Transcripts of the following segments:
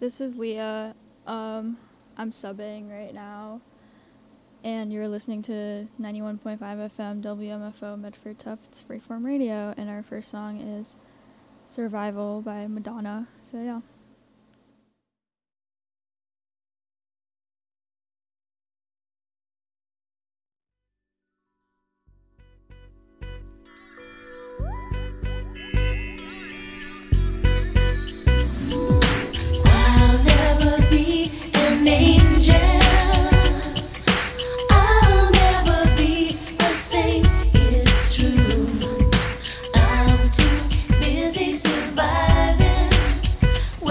This is Leah. I'm subbing right now, and you're listening to 91.5 FM WMFO Medford Tufts Freeform Radio, and our first song is Survival by Madonna. So yeah. I'll never be an angel. I'll never be a saint, it's true. I'm too busy surviving.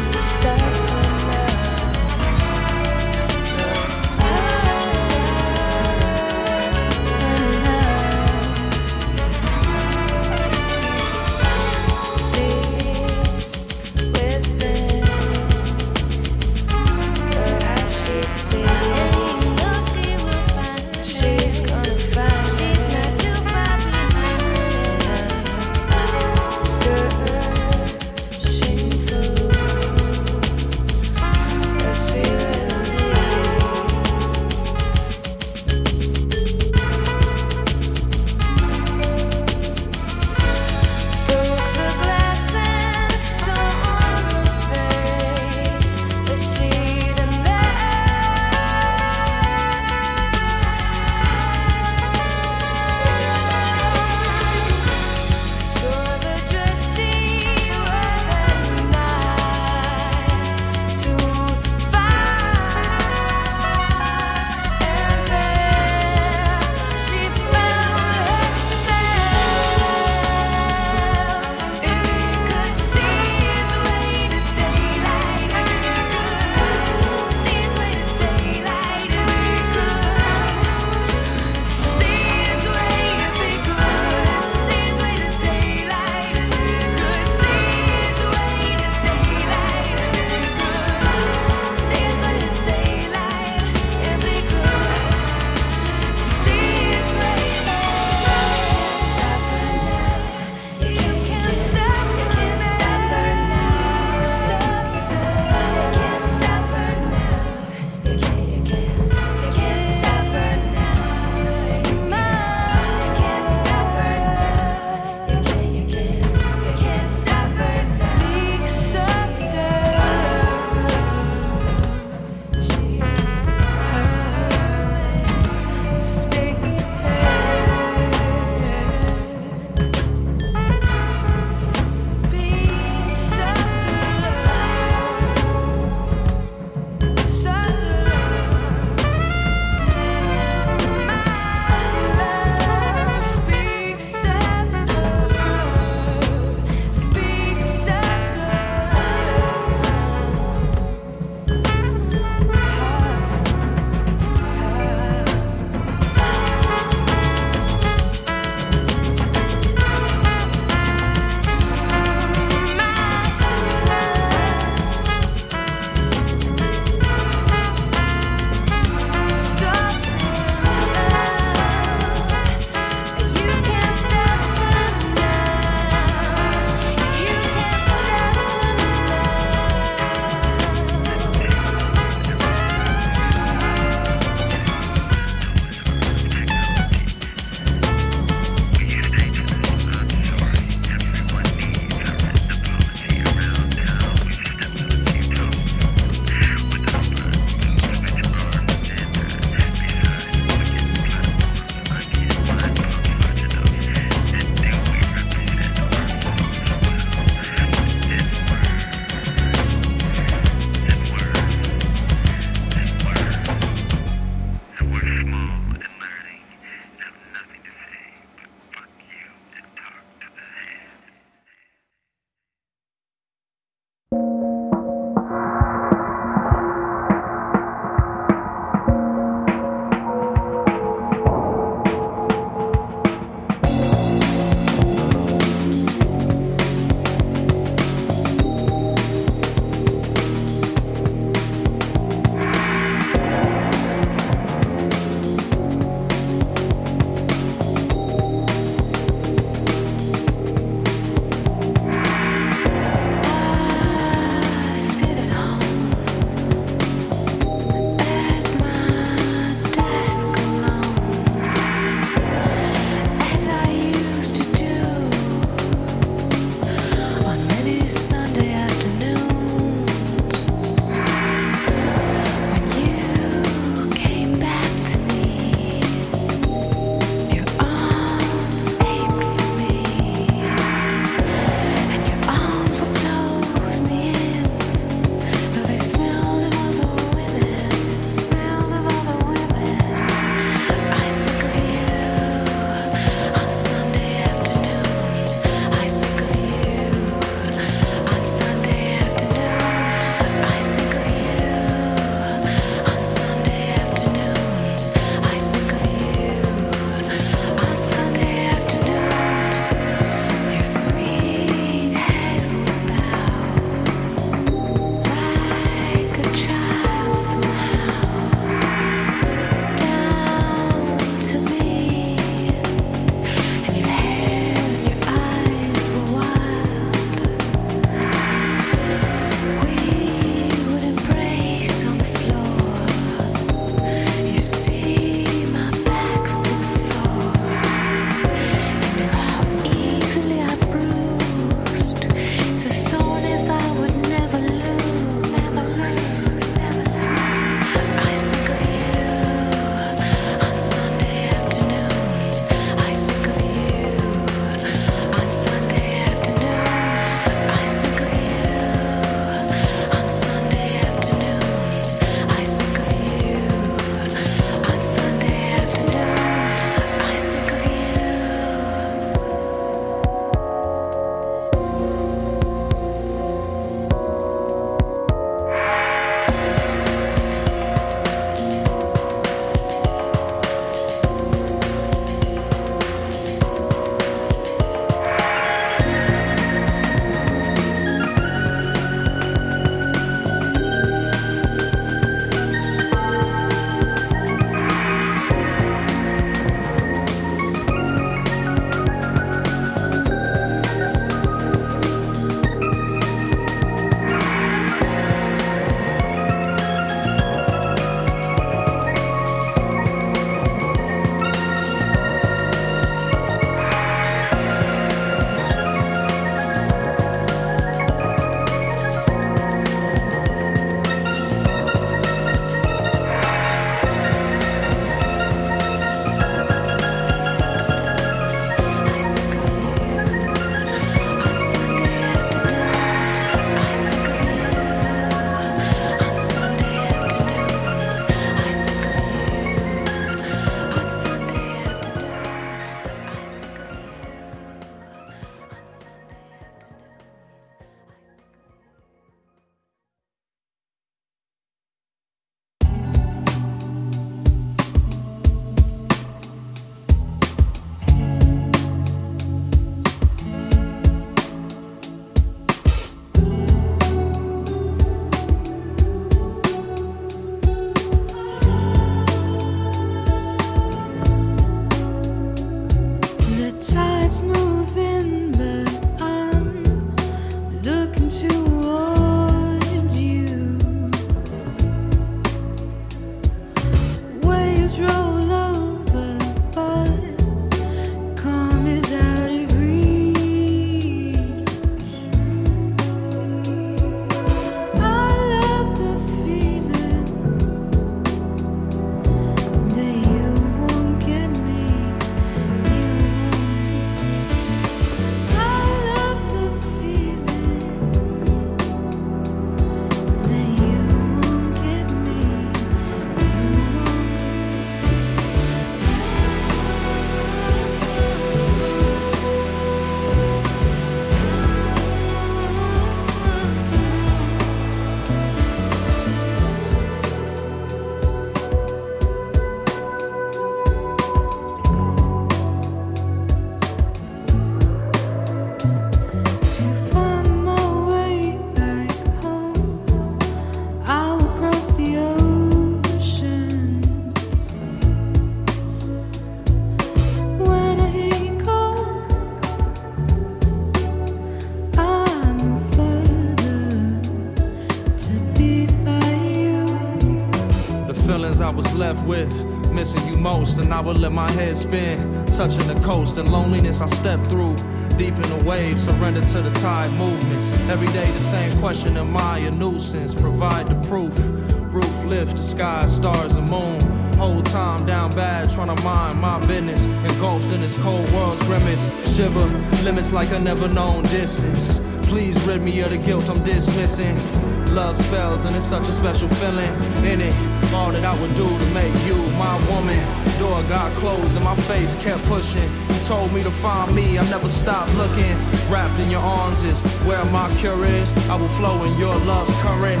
Cause I was left with missing you most, and I would let my head spin, touching the coast. And loneliness I stepped through, deep in the waves, surrender to the tide movements. Every day the same question, am I a nuisance? Provide the proof. Roof lift, the sky, stars and moon. Whole time down bad, trying to mind my business. Engulfed in this cold world's grimace. Shiver, limits like a never known distance. Please rid me of the guilt I'm dismissing. Love spells and it's such a special feeling in it. All that I would do to make you my woman. Door got closed and my face kept pushing. You told me to find me, I never stopped looking. Wrapped in your arms is where my cure is. I will flow in your love's current.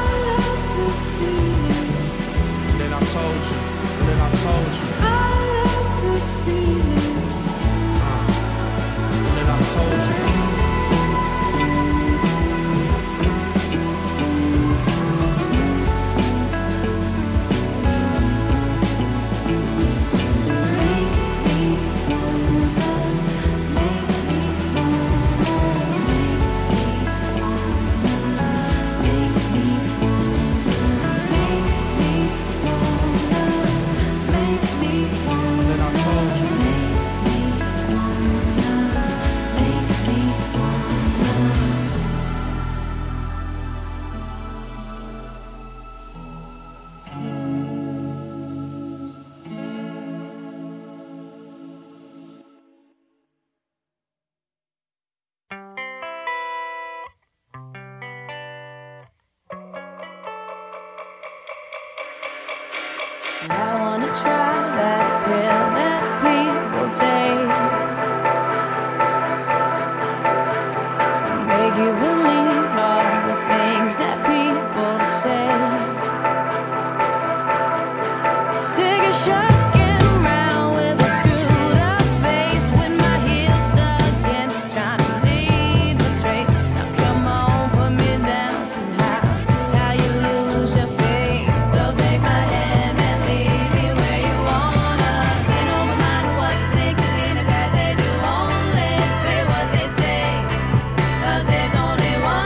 Then I told you, then I told you. Then I told you. I wanna try that pill that people take, make you believe all the things that people say. Sick of shocking around with a screwed up face, with my heels stuck in, trying to leave a trace. Now come on, put me down somehow. How you lose your faith? So take my hand. There's only one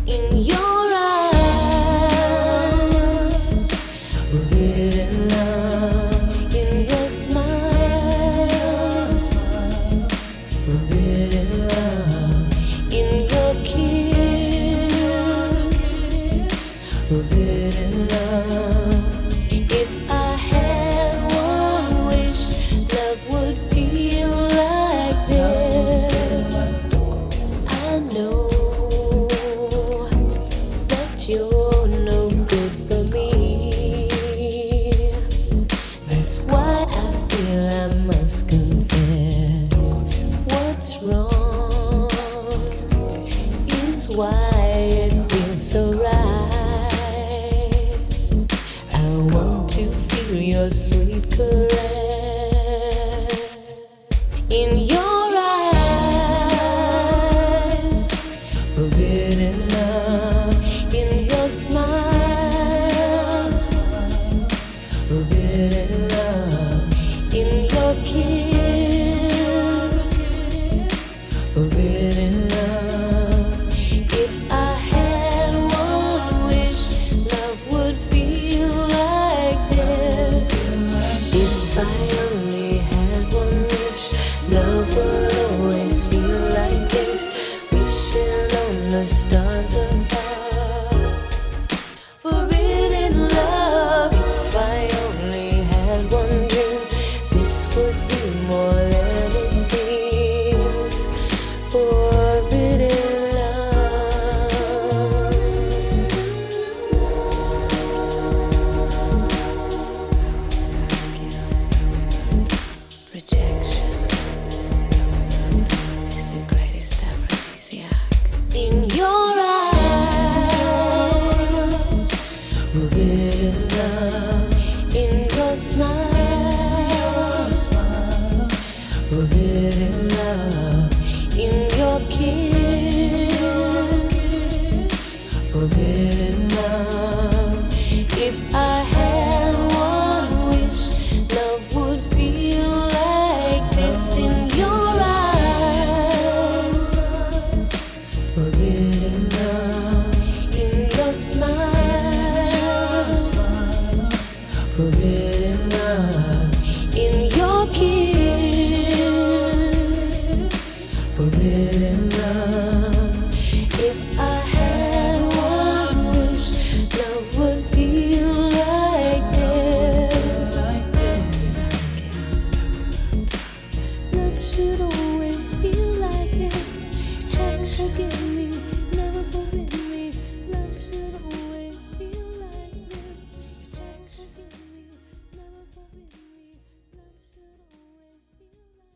In your eyes, forbidden love. In your smile, forbidden love. In your kiss, forbidden love. If I had one wish, love would feel like this. I know that you're no good for me. That's why I feel I must confess. What's wrong is why it feels so right. I want to feel your sweet caress. In your eyes, forbidden love. In your smile, forbidden love. In your kiss, forbidden love. If I had one wish, love would feel like this. If I only had one wish, love would always feel like this. Wishing on the stars above. Forbidden love. If I only had one dream, this would be more than it seems. Forbidden love. Rejection is the greatest aphrodisiac. In your eyes, forbidden love. In your smile, forbidden love. In your kiss, forbidden love. If I had one wish, love would feel like this. In your eyes, forbidden love. In your smile, forbidden love. In your kiss, forbidden love. If I had one wish, love would feel like this. Love should always feel like this. Try to forgive me, never forbid me. Love should always feel like this. Try to forgive me, never forbid me. Love should always feel like this.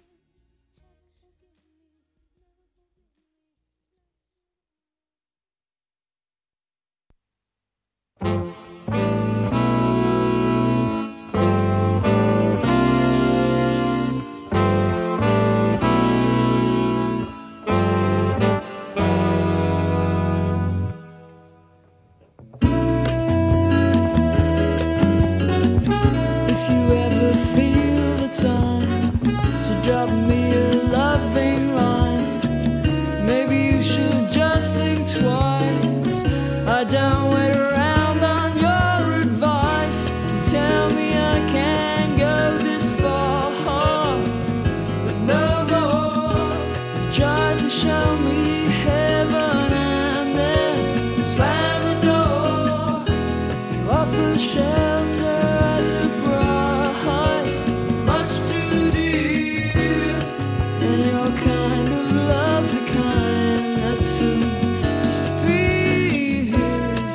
If you ever feel the time to drop me a loving line, maybe you should just think twice. I don't wait around on your advice. Tell me I can't go this far, but no more. You tried to show me heaven and then slam the door. You offer shelter as a price, much too dear. And your kind of love's the kind that soon disappears.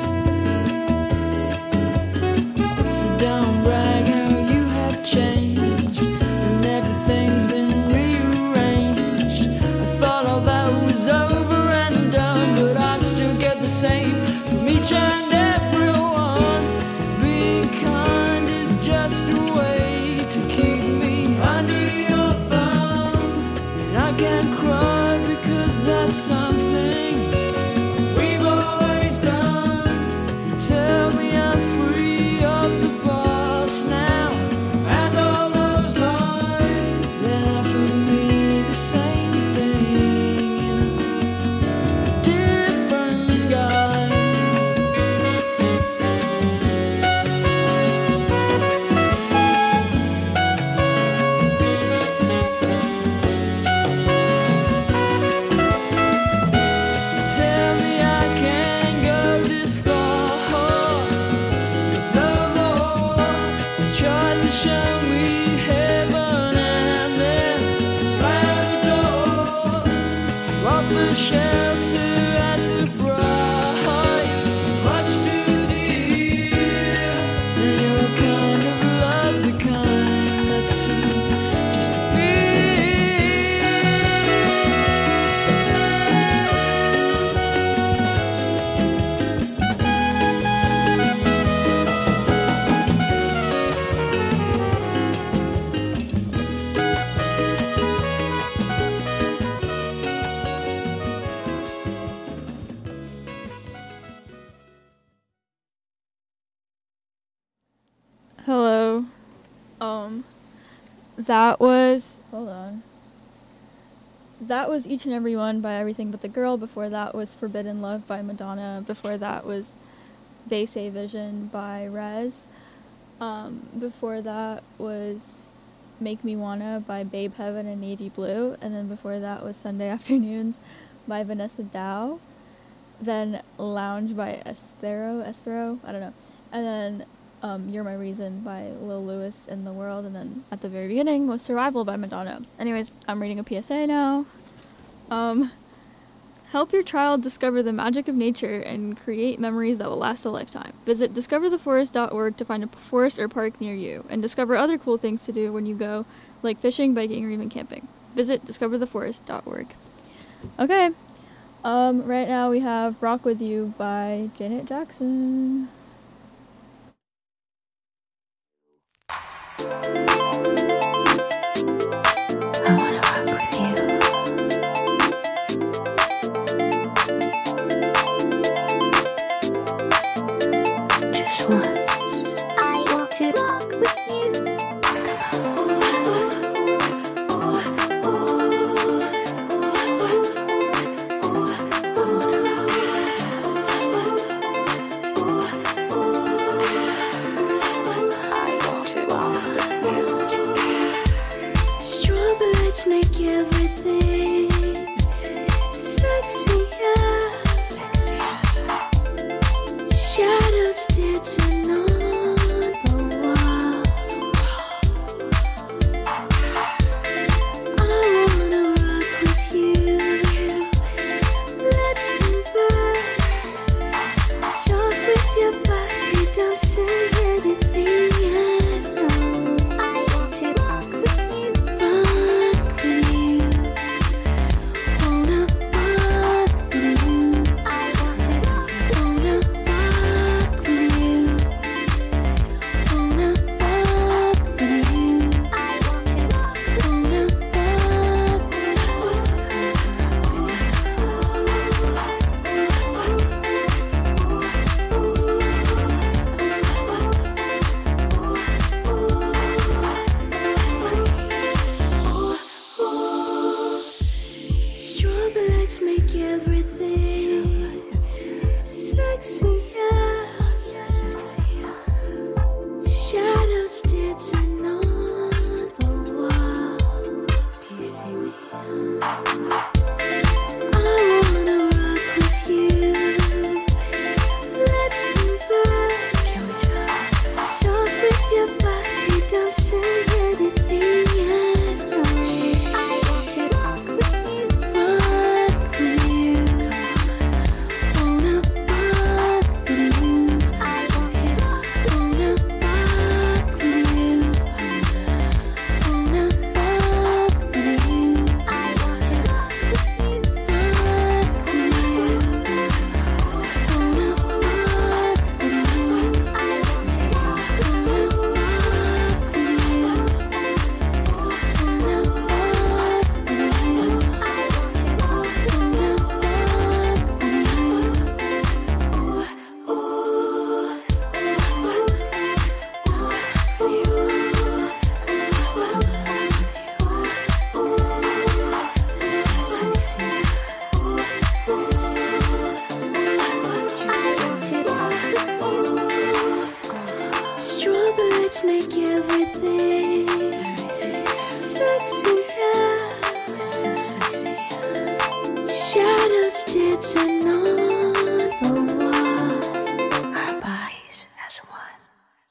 So don't brag how you have changed and everything's been rearranged. I thought all that was over and done, but I still get the same from each and everyone. Being kind is just a way to keep me under your thumb, and I can't cry because that's something we've always done. You tell me I'm free of the past now, and all those lies, and offer me the same thing in a different Hello. That was, hold on. That was Each and Every One by Everything But the Girl. Before that was Forbidden Love by Madonna. Before that was They Say Vision by Rez. Before that was Make Me Wanna by Babe Heaven and Navy Blue. And then before that was Sunday Afternoons by Vanessa Dow. Then Lounge by Esthero, I don't know. And then You're My Reason by Lil Louis in The World. And then at the very beginning was Survival by Madonna. Anyways, I'm reading a PSA now. Help your child discover the magic of nature and create memories that will last a lifetime. Visit discovertheforest.org to find a forest or park near you, and discover other cool things to do when you go, like fishing, biking, or even camping. Visit discovertheforest.org. Okay, right now we have Rock With You by Janet Jackson. I wanna rock with you. Just once. I want to rock with you. I want to rock with you. Strobe lights make everything sexy, yeah. Shadows dancing on the wall. I wanna rock with you. Let's converse. Talk with your body, don't say anything at all. I want to rock with you. Rock with you. Wanna rock with you. I want to rock. Wanna rock with you. Wanna rock with you. I want to rock. Wanna rock with you. Strobe lights make everything sexy, yeah. Shadows dancing on the wall. Do you see me? I wanna rock with you. Let's converse. Can we talk? Talk with your body, don't say anything at all. I want to rock with you. Rock with you. Wanna rock with you. I want to rock. Wanna rock with you. Wanna rock with you. I want to rock with you. Rock with you. Wanna rock with you. I want to rock. Wanna rock with you. Wanna rock with you. I want to rock. Wanna rock with you. Strobe lights make everything sexy, yeah. Shadows dancing on the wall. Our bodies as one.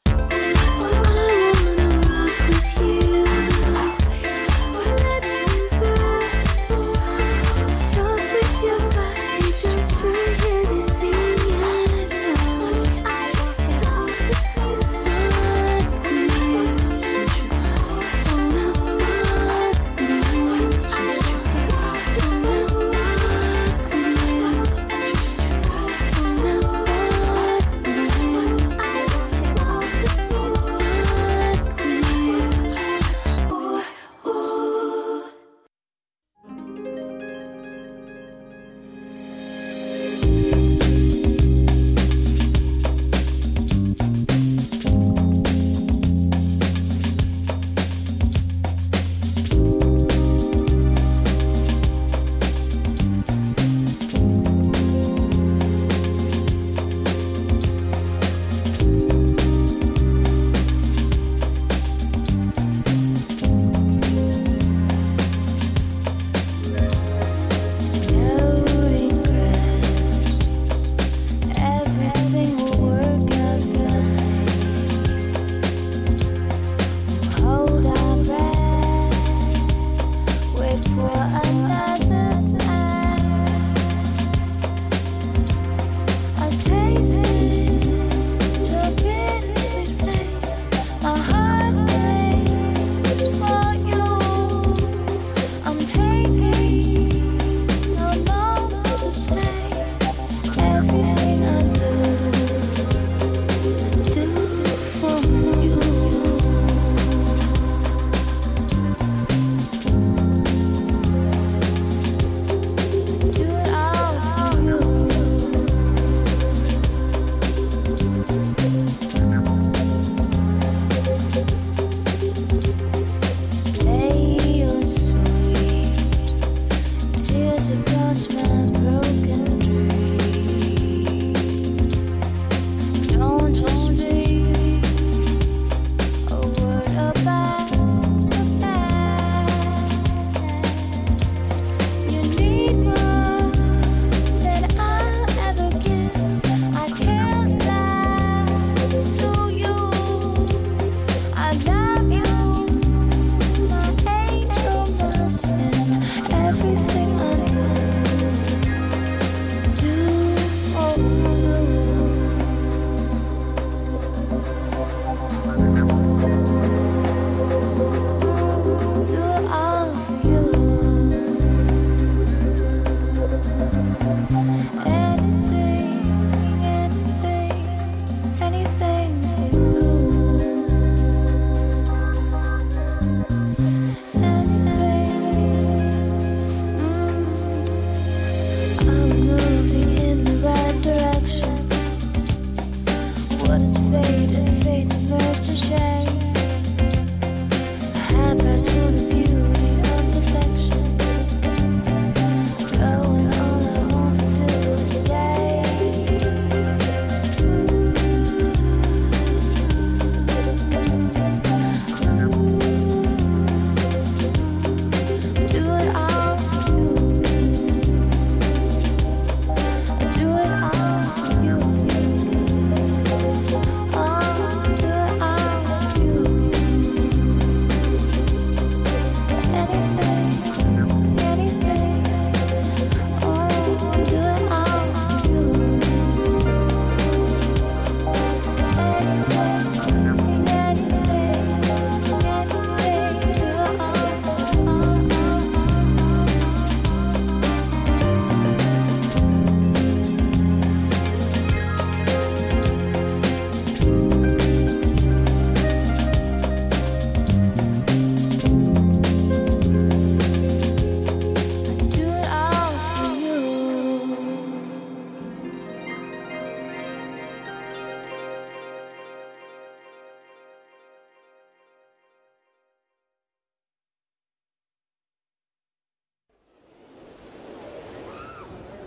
I wanna rock with you. Let's converse. Talk with your body, don't say anything at all. I want to rock with you. Rock with you.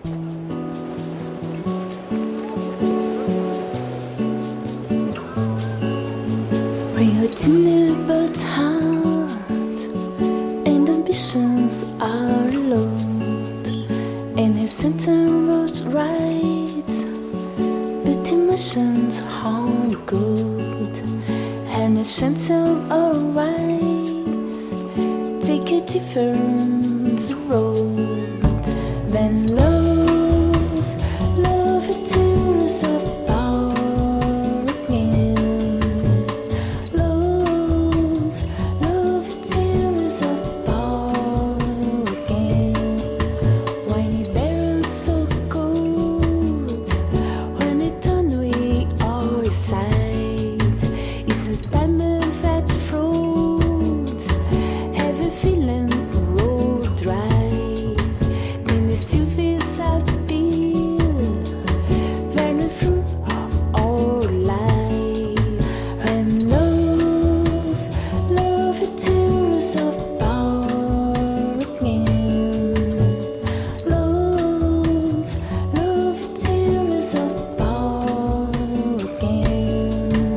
Bring her tiny but heart, and ambitions are low. In his center road right, but emotions hard growth. And a gentle arise, take a different road. Then love it tears apart again. Love it tears apart again. When it bears so cold, when it turn we all side, it's a time of that fruit. Have a feeling road dry. Then the surface appeal, very fruit all life. And love it tears apart again. Love it tears apart again.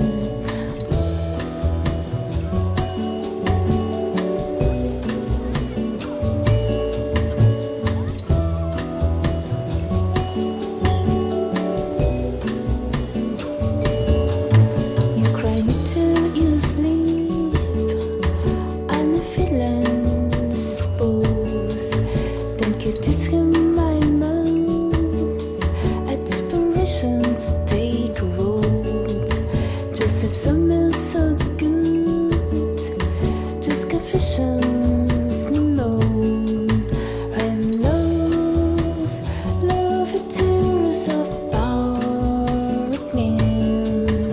You cry me till you sleep. I'm feeling disposed. Think it is in my mind. Aspirations take root. Just as summer so good. Just confessions no. And love it tears apart again.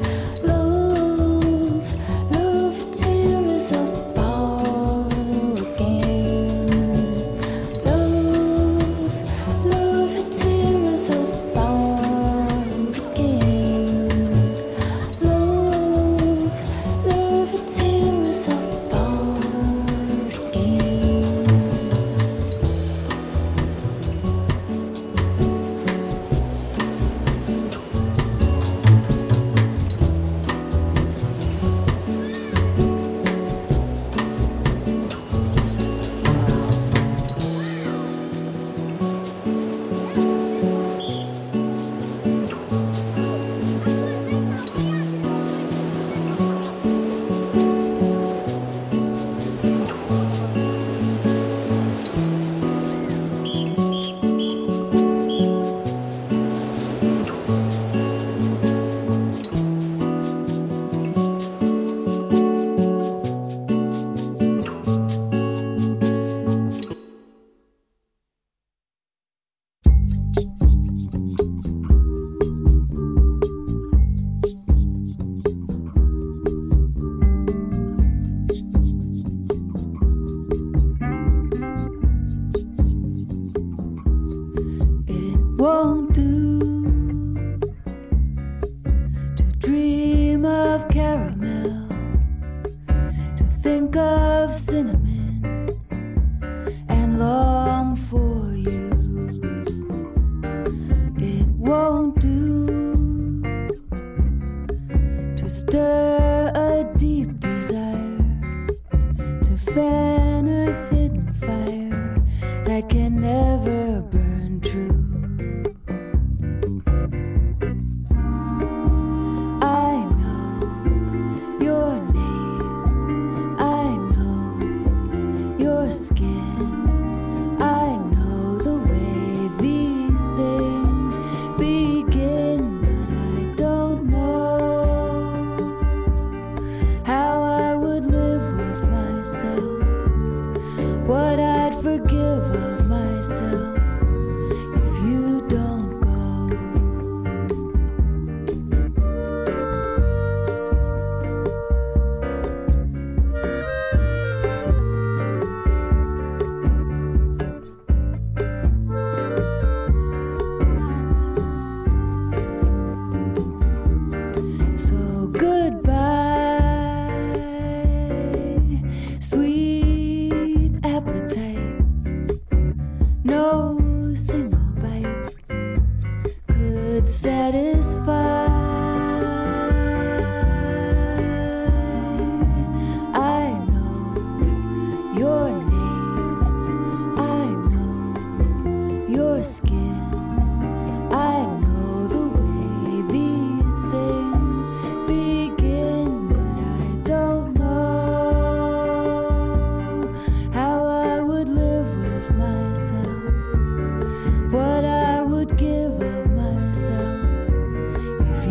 Love it tears apart again. Love it tears apart again. Love it tears apart again. It won't do to dream of caramel, to think of cinnamon and long for you. It won't do to stir a deep desire, to fan a hidden fire that can never burn true. I know your name, I know your skin, I know the way these things begin, but I don't know satisfied. I know your name. I know your skin. I know the way these things begin, but I don't know how I would live with myself, what I would give of myself if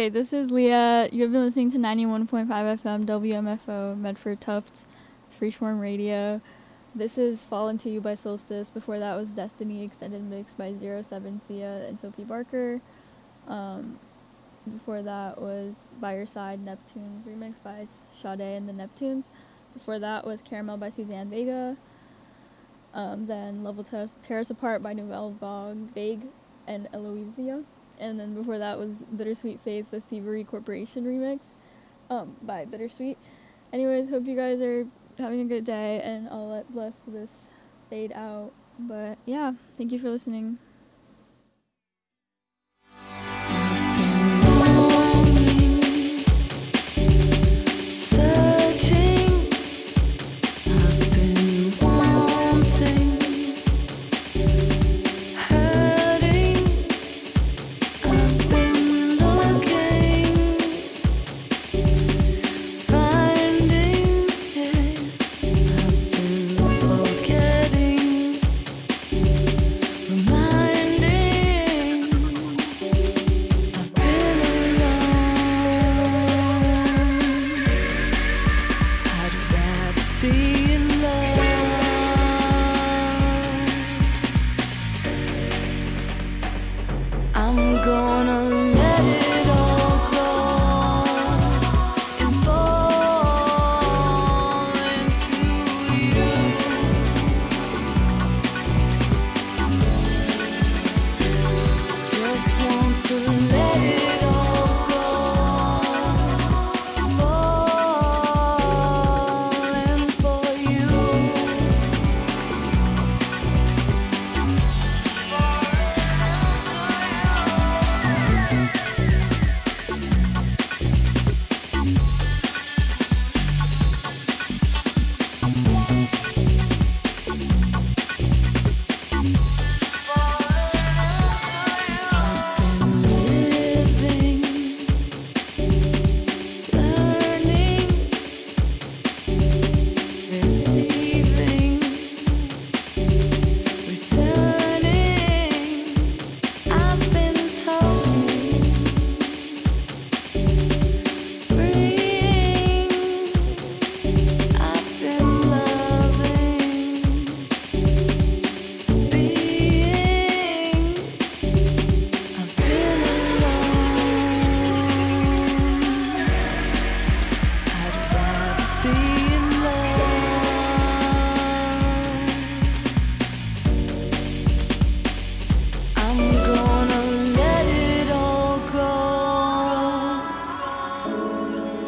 Okay, this is Leah. You have been listening to 91.5 FM WMFO Medford Tufts Freeform Radio. This is Fall Into You by Solstice. Before that was Destiny Extended Mix by 07 Sia and Sophie Barker. Before that was By Your Side Neptunes remix by Sade and the Neptunes. Before that was Caramel by Suzanne Vega. Then Level Tear Us Apart by Nouvelle Vague and Eloisia. And then before that was Bittersweet Faith, the Thievery Corporation remix by Bittersweet. Anyways, hope you guys are having a good day, and I'll let Bless this fade out. But yeah, thank you for listening.